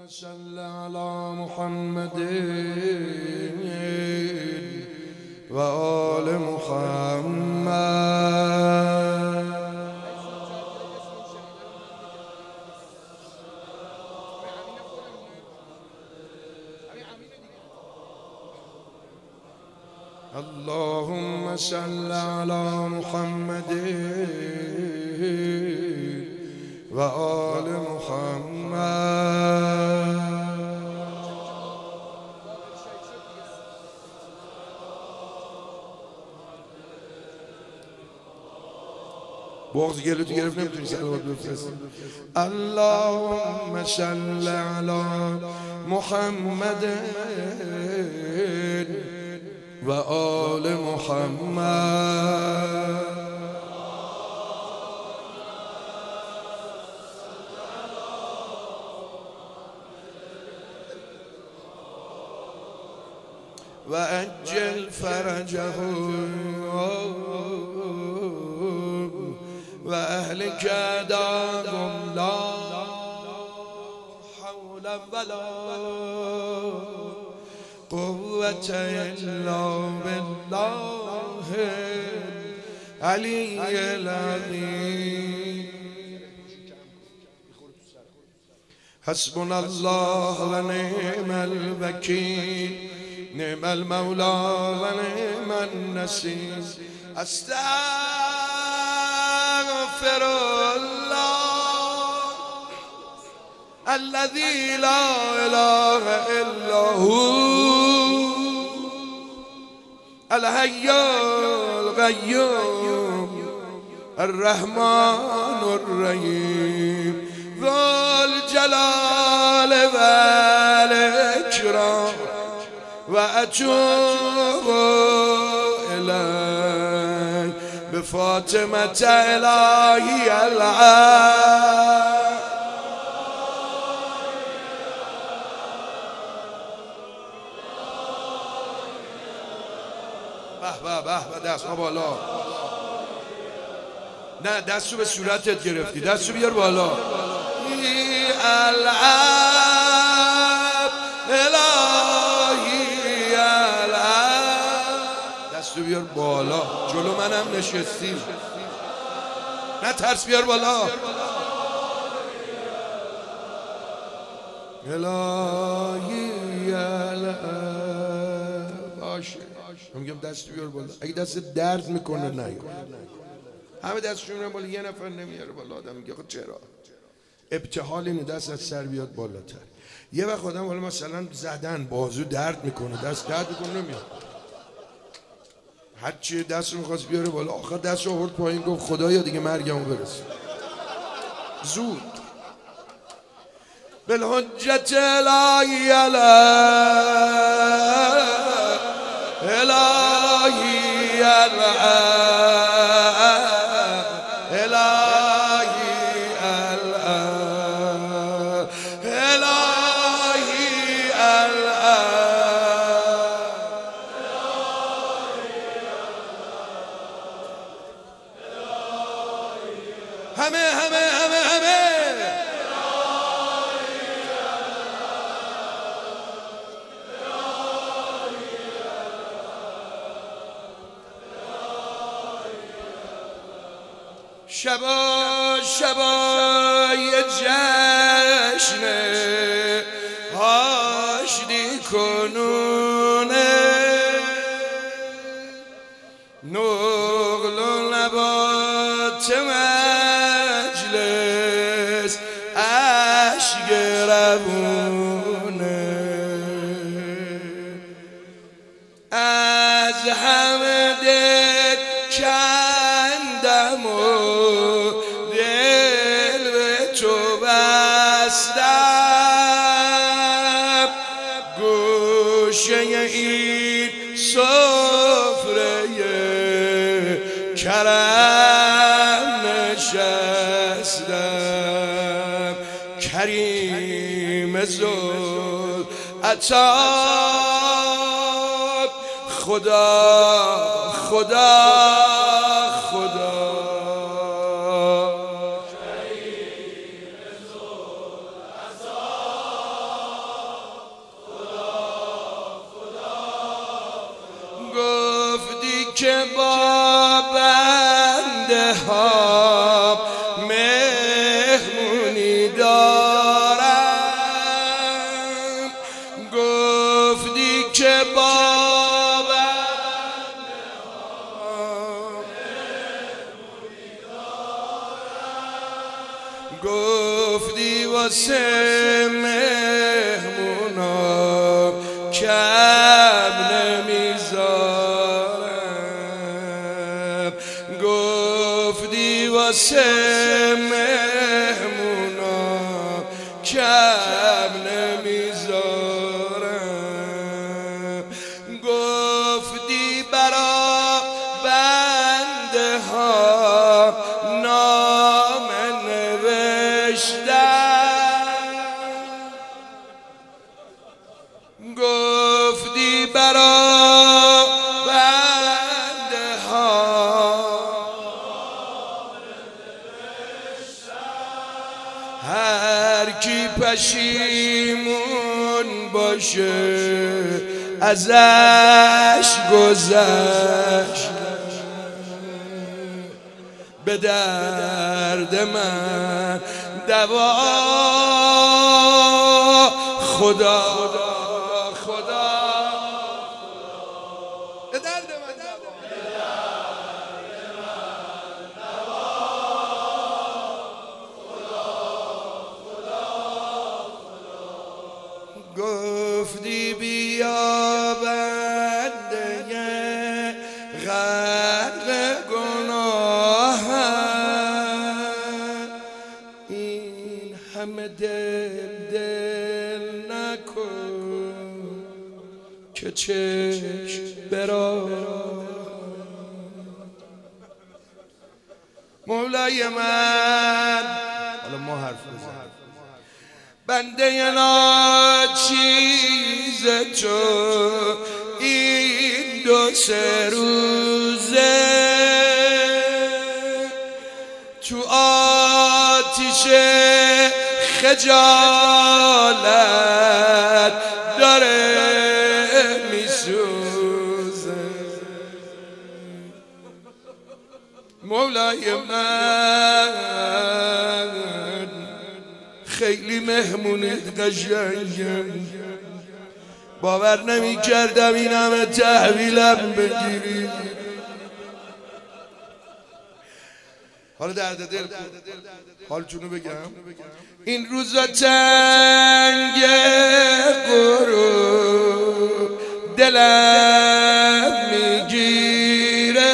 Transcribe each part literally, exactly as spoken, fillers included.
صل على محمد و آل محمد. اللهم صل على محمد و آل محمد. بغض گلو تو گرفت نمیتونی صلوات بفرستی. اللهم صل علی محمد و آل محمد. و اجل فرجهم و اهلک داهم لا حول ولا قوة الا بالله العلی العظیم. حسبنا الله و نعم الوکیل، نعم المولى و نعم النصير. استغفر الله الذي لا اله الا هو الحي القيوم الرحمن الرحيم ذو الجلال والاكرام. و اتوب الیک بفاطمة الهی العالم. به به به به دست ها بالا. نه دستو به صورتت گرفتی، دستو بیار بالا. العب الهی العب. دستو بیار بالا، جلو منم نشستی، نه ترس، بیار بالا. الهی العب. باشه میگم دستو بیار بالا. اگه دست درد میکنه نه، همه دستشون میارن بالا، یه نفر نمیاره بالا. آدم میگه خب چرا؟ ابتحال اینه دست از سر بیاد بالاتر. یه وقت آدم حالا مثلا زدن بازو درد میکنه، دست درد میکنه نمیاد، هرچی دست رو میخواست بیاره بالا، آخر دست رو آورد پایین، گفت خدایا دیگه مرگمو برسون زود. بالحجت الهی الهی همه همه همه همه شبا شبا یه جشن آشتی کنونه، نقل و نبات مجلس عشق روونه. از همه دل کندم و دل به تو بستم، گوشه این سفره کرم نشستم. کریم ذوالعطا خدا خدا خدا. که با بنده ها مهمونی دارم، گفتی که با بنده ها مهمونی دارم، گفتی واسه مهمونا کم نمیذارم، گفتی واسه مهمونا کم نمیذارم، گفتی برا بنده ها نامه نوشتم، گفتی برا بنده ها هر کی پشیمون باشه ازش گذشت، به درد من دوا خدا خدا به درد من گفتی بیا بنده غرق گناهم، این همه دل دل نکن که چشم برا مولای من. حالا ما حرف بزن بنده ناچیز تو این دو سه روزه تو آتیش خجالت داره میسوزه، مولای من خیلی مهمونت قشنگه، باور نمی کردم این همه تحویلم بگیری. حالا درد دل حالتونو بگم، این روزا تنگ غروب دلم میگیره،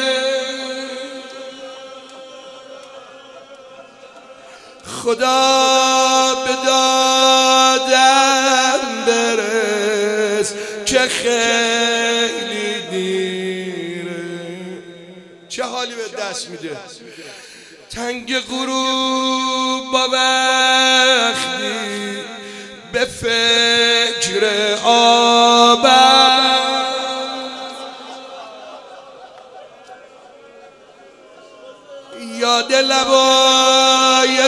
خدا به دادم برس که خیلی دیره. چه حالی به دست میده تنگ غروب با وقتی به فکر آبم، یاد لبای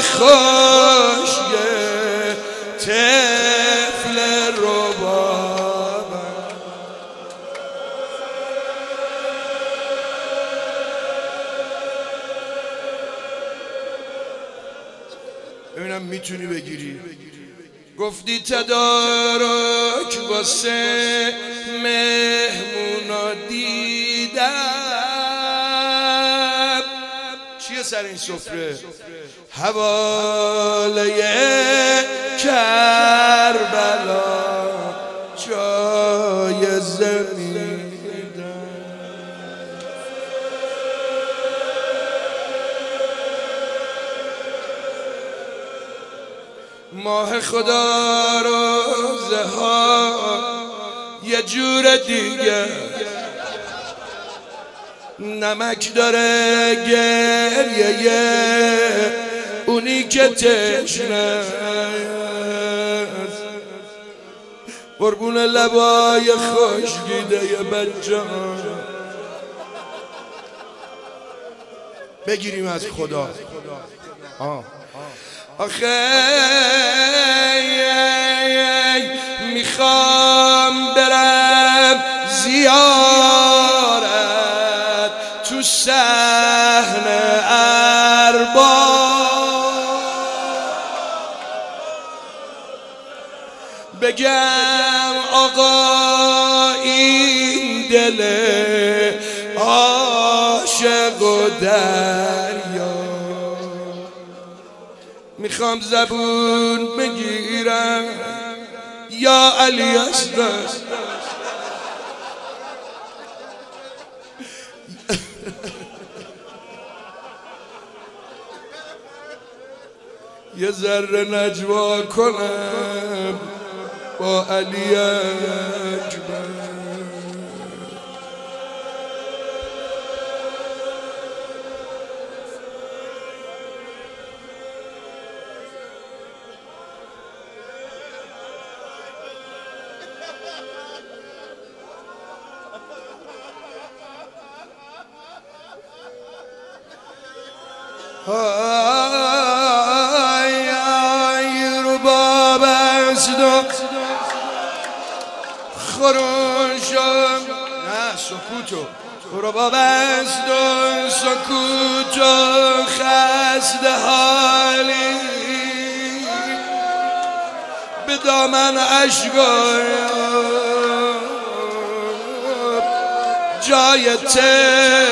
خوشگه طفل ربابم، ببینم میتونی بگیری. گفتی تدارک واسه مهمونا دیدم، چیه سر این سفره؟ حواله کربلا جای زمین، ماه خدا روزه ها یه جور دیگه، نمک داره گریه اونی که تشنه، قربون لبای خوشگیده بچه ها. بگیریم از خدا. آه. آخه میخوام برم زیارت بگم آقا این دل عاشق و دریا میخوام زبون بگیرم یا علی اصغر یه ذره نجوا کنم با علی اکبر. آی آی رباب است و خروشم نه سکوتو رباب است و سکوت و خسته حالی به دامن اشکم جای ته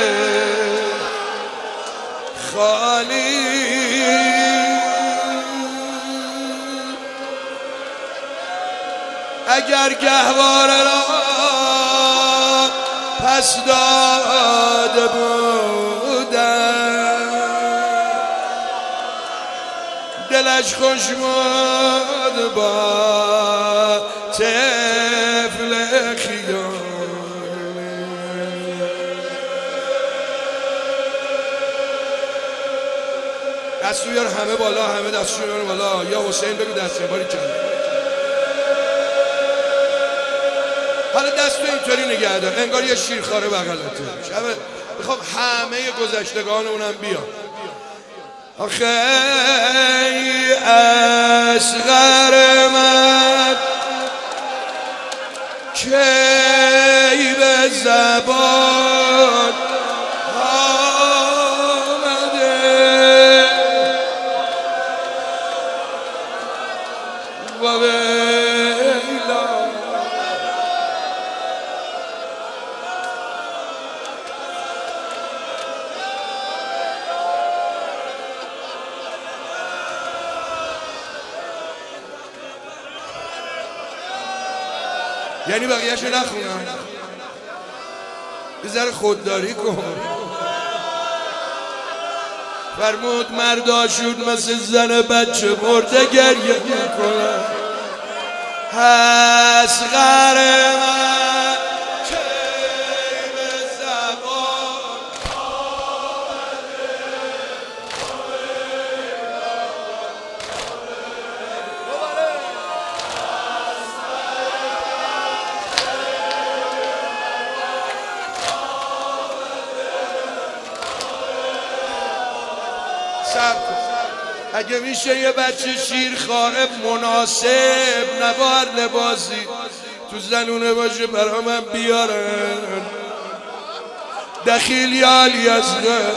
خالی اگر گهواره را پس داده بودم دلش خوش بود با طفل خیال. دستو بیار همه بالا، همه دستو بیار بالا. یا حسین بگو دسته باری کنه. حالا دستو اینطوری نگه دار انگار یه شیرخواره بغلته. شب میخوام همه گذشتگان اونم بیان. آخه ای اصغر من کی به زبان و ویلا یعنی بقیه‌شو نخونم یه ذره خودداری کن. فرمود مردا شد مثل زن بچه مرده گریه میکنه. اصغر من کی به زبان اگه میشه یه بچه شیرخواره مناسب نوار لباسی تو زنونه باشه برا من بیارن. دخیل یا علی اصغر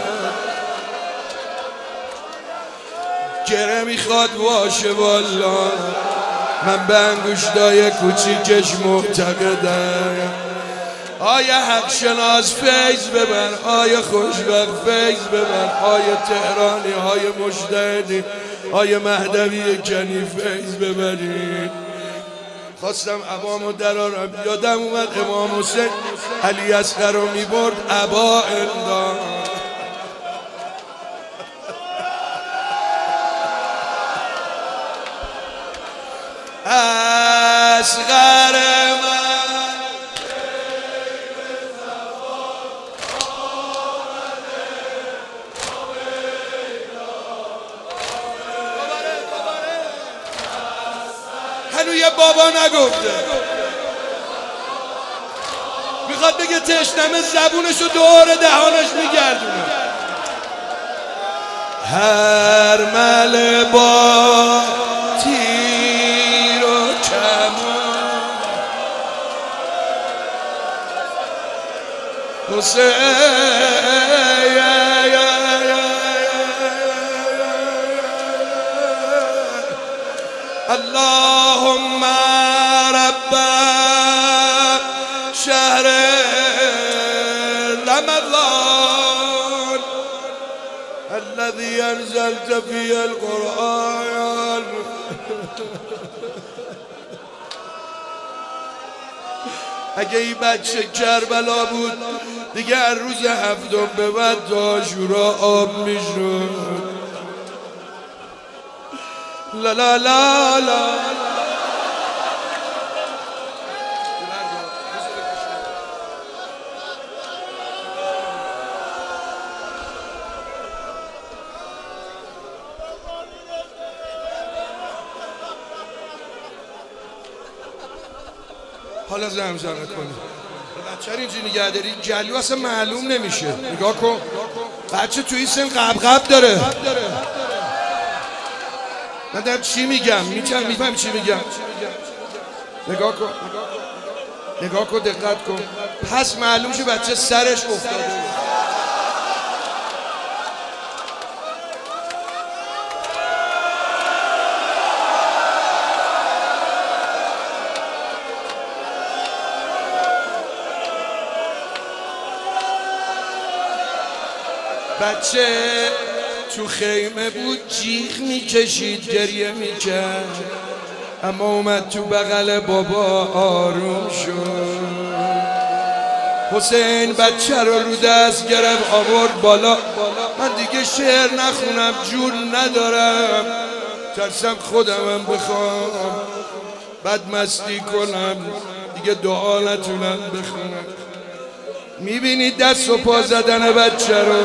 گره میخواد باشه والا من به انگوشتای کوچیکش معتقدم. آیا حق شناس فیض ببر، آیا خوشبخت فیض ببر، آیا تهرانی، آیا مجتهدی، آیا مهدوی کنی فیض ببرید. خواستم عبامو درارم یادم اومد امام حسین علی اصغر رو میبرد عبا اندام. اصغر من هنو یه بابا نگفته میخواد بگه تشنمه زبونشو دور دهانش میگردونه. هر مل با تیر و کمان حسین اللهم رب شهر رمضان الذي انزلت فيه القرآن اگه این بچه کربلا بود دیگه هر روز هفتم به بعد تا عاشورا آب میشد. لا لا لا لا حالا زمزمه کنی بچه رو اینجوری نگه داری جلو اصلا معلوم نمیشه. نگاه کن بچه توی سن قبقب داره. من دارم چی میگم میتونم میفهم چی میگم. نگاه کن نگاه کن دقت کن. پس معلوم شه بچه سرش افتاده. بچه تو خیمه بود جیغ میکشید گریه میکرد اما اومد تو بغل بابا آروم شد. حسین بچه رو رو دست گرفت آورد بالا. من دیگه شعر نخونم جور ندارم ترسم خودمم بخوام بعد مستی کنم دیگه دعا نتونم بخونم. میبینید دست و پا زدن بچه رو.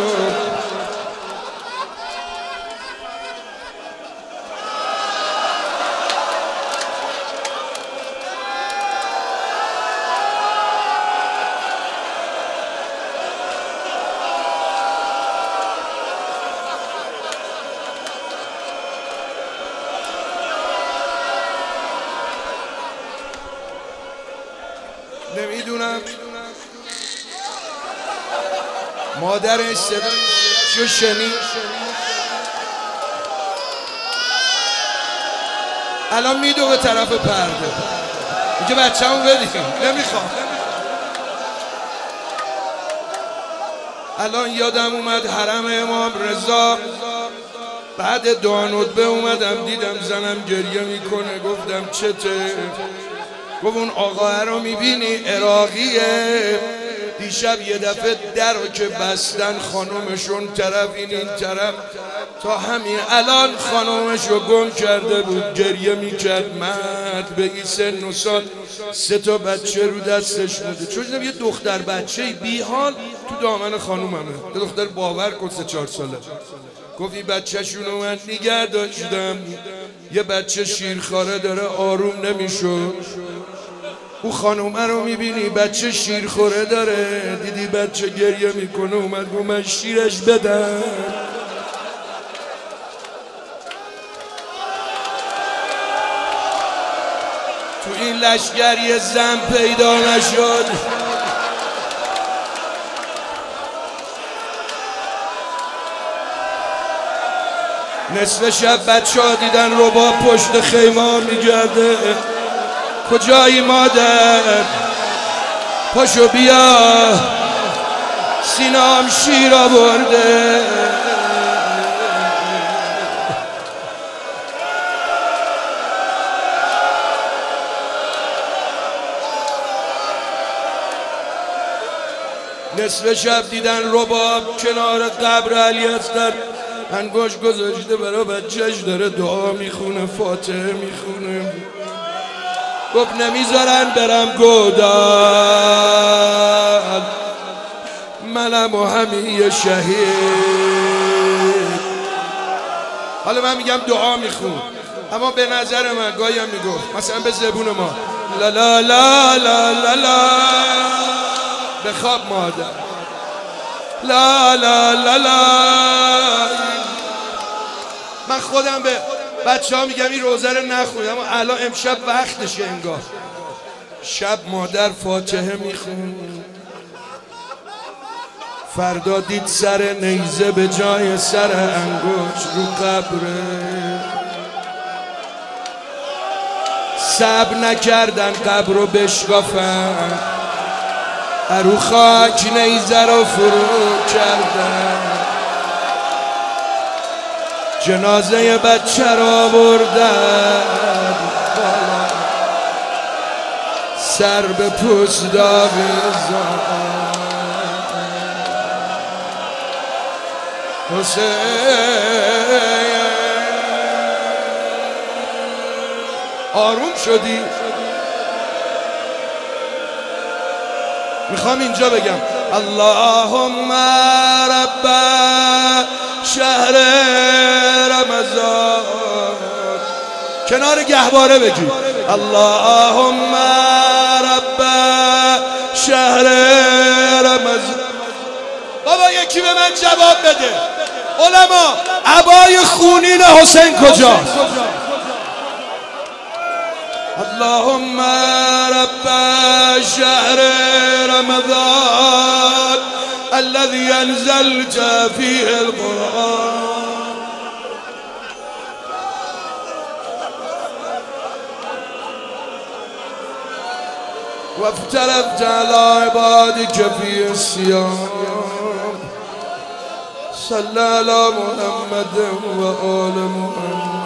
نمیدونم مادرش صداشو شنید الان میدو به طرف پرده میگه بچه همون بدیم نمیخوام. الان یادم اومد حرم امام رضا بعد دعا ندبه اومدم دیدم زنم گریه میکنه. گفتم چته؟ گفت اون آقاه رو میبینی عراقیه دیشب یه دفعه در رو که بستن خانومشون طرف این این طرف تا همین الان خانومش رو گم کرده بود. گریه میکرد مرد به این سن و سال سه تا بچه رو دستش بوده. چون یه دختر بچه بی حال تو دامن خانوممه. یه دختر باور کن سه چهار ساله. گفت این بچه شونو من نگه داشتم. یه بچه شیرخواره داره آروم نمیشد. او خانومه رو میبینی بچه شیرخوره داره. دیدی بچه گریه میکنه اومد گفت من شیرش بدم. تو این لشگر یه زن پیدا نشد. نصف شب بچه ها دیدن رباب پشت خیمه میگرده. کجایی مادر؟ پاشو بیا سینام شیر آورده. نصف شب دیدن رباب کنار قبر علی اصغر انگوش گذاشته برا بچهش داره دعا میخونه فاتحه میخونه. گفت نمیذارن برم گودال منم و همین شهید. حالا من میگم دعا میخون اما به نظر من گاهی هم میگفت مثلا به زبون ما لا لا لا لا لا لا بخواب مادر لا لا لا لا. من خودم به بچه ها میگم این روزه رو نخونید اما الان امشب وقتشه. انگار شب مادر فاتحه میخون. فردا دید سر نیزه به جای سر انگشت رو قبره. صبر نکردن قبر رو بشکافن، ارو خاک نیزه رو فرو کردن، جنازه بچه رو بردن بالا، سر به پوست آویزان. حسین آروم شدی؟ میخوام اینجا بگم اللهم رب شهر رمضان، کنار گهواره بگی اللهم رب شهر رمضان. بابا یکی به من جواب بده، علما عبای خونین حسین کجاست؟ اللهم رب شهر رمضان الذي انزلت فيه القرآن وافترضت على عبادك في الصيام صلى على محمد وآل محمد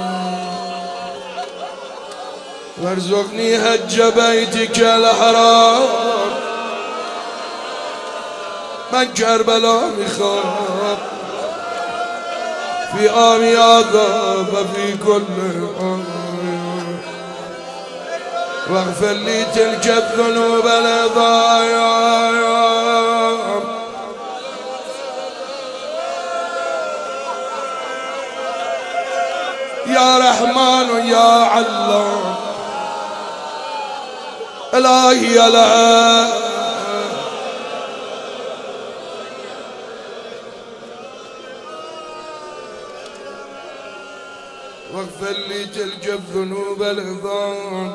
وارزقني حج بيتك الحرام. من کربلا میخوام في عام هذا وفي كل عام واغفر لي تلك الذنوب العظام. يا رحمن يا علام إلهي لا واغفر لي تلك الذنوب العظام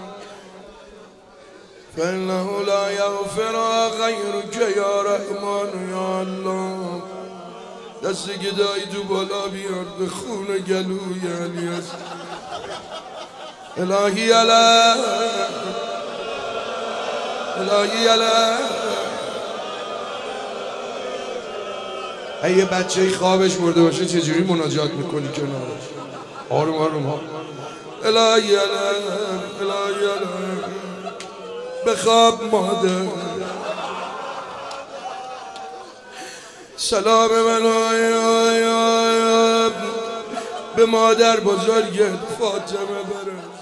فإنه لا يغفرها غيرك يا رحمن يا الله. دست گدایی تو بالا بیار به خون گلوی علی است. الهی علا الهی علا. اگه بچه خوابش برده باشه چجوری مناجات میکنی کنارش؟ آروم آروم ها. الهی علا الهی علا بخواب مادر. سلام من به مادر بزرگت فاطمه برم.